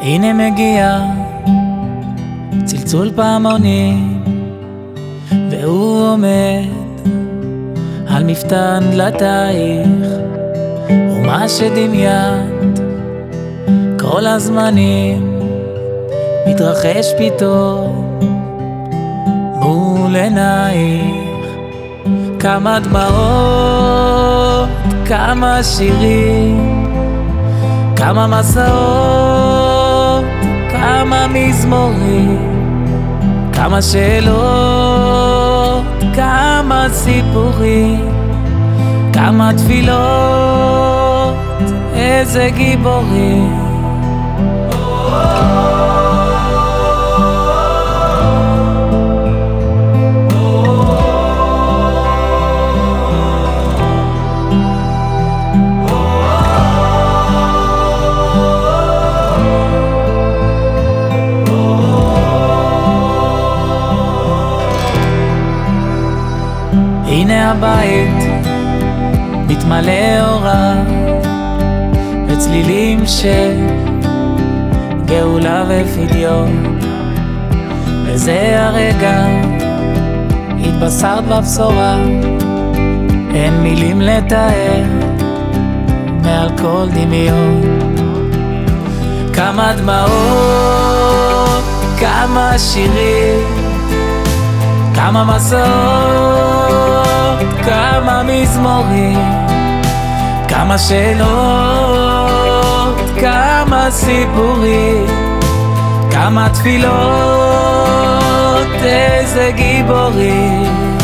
הנה מגיע צלצול פעמונים, והוא עומד על מפתן דלתייך, ומה שדמיינת כל הזמנים מתרחש פתאום מול עינייך. כמה דמעות, כמה שירים, כמה מסעות, כמה מזמורים, כמה שאלות, כמה סיפורים, כמה תפילות, איזה גיבורים. הנה הבית מתמלא אורה וצלילים של גאולה ופדיון, וזה הרגע התבשרת בבשורה, אין מילים לתאר מעל כל דמיון. כמה דמעות, כמה שירים, כמה מסעות, כמה מזמורים, כמה שאלות, כמה סיפורים, כמה תפילות, איזה גיבורים.